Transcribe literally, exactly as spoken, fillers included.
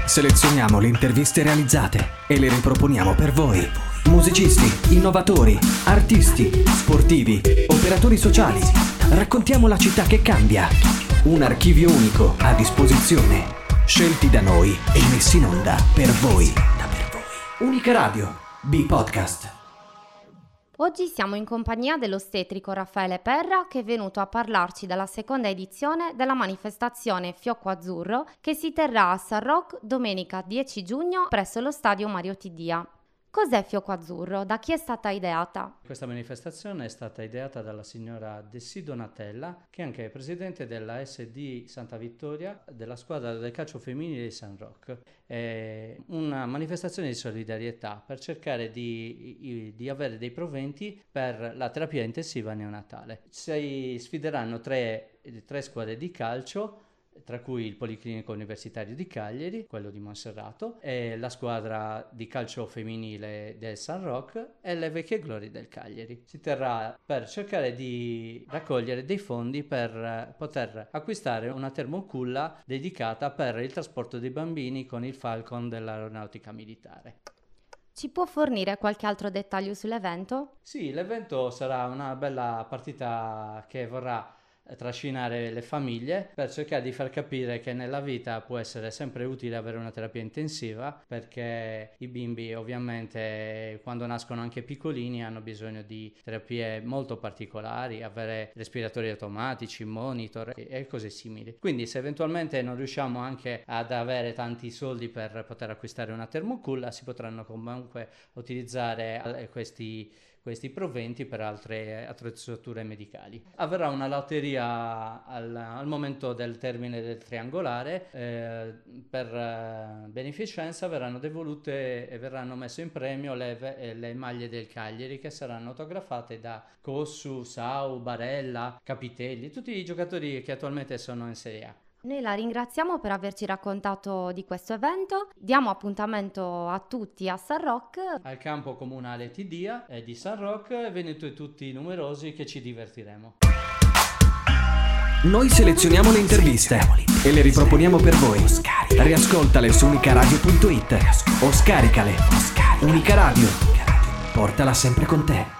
Selezioniamo le interviste realizzate e le riproponiamo per voi. Musicisti, innovatori, artisti, sportivi, operatori sociali. Raccontiamo la città che cambia. Un archivio unico a disposizione. Scelti da noi e messi in onda per voi. Unica Radio, B-Podcast. Oggi siamo in compagnia dell'ostetrico Raffaele Perra, che è venuto a parlarci della seconda edizione della manifestazione Fiocco Azzurro, che si terrà a San Roque domenica dieci giugno presso lo stadio Mario Tidia. Cos'è Fiocco Azzurro? Da chi è stata ideata? Questa manifestazione è stata ideata dalla signora Dessì Donatella, che è anche presidente della S D Santa Vittoria, della squadra del calcio femminile di San Roque. È una manifestazione di solidarietà per cercare di, di avere dei proventi per la terapia intensiva neonatale. Si sfideranno tre, tre squadre di calcio, tra cui il Policlinico Universitario di Cagliari, quello di Monserrato, e la squadra di calcio femminile del San Roque e le Vecchie Glorie del Cagliari. Si terrà per cercare di raccogliere dei fondi per poter acquistare una termoculla dedicata per il trasporto dei bambini con il Falcon dell'Aeronautica Militare. Ci può fornire qualche altro dettaglio sull'evento? Sì, l'evento sarà una bella partita che vorrà trascinare le famiglie per cercare di far capire che nella vita può essere sempre utile avere una terapia intensiva, perché i bimbi ovviamente quando nascono anche piccolini hanno bisogno di terapie molto particolari, avere respiratori automatici, monitor e cose simili. Quindi se eventualmente non riusciamo anche ad avere tanti soldi per poter acquistare una termoculla, si potranno comunque utilizzare questi questi proventi per altre attrezzature medicali. Avverrà una lotteria al, al momento del termine del triangolare, eh, per eh, beneficenza verranno devolute e verranno messe in premio le, le maglie del Cagliari, che saranno autografate da Cossu, Sau, Barella, Capitelli, tutti i giocatori che attualmente sono in Serie A. Noi la ringraziamo per averci raccontato di questo evento. Diamo appuntamento a tutti a San Roque. Al campo comunale Tidia e di San Roque, venite tutti numerosi che ci divertiremo. Noi selezioniamo le interviste e le riproponiamo per voi. Riascoltale su unicaradio punto it o scaricale. Unica Radio, portala sempre con te.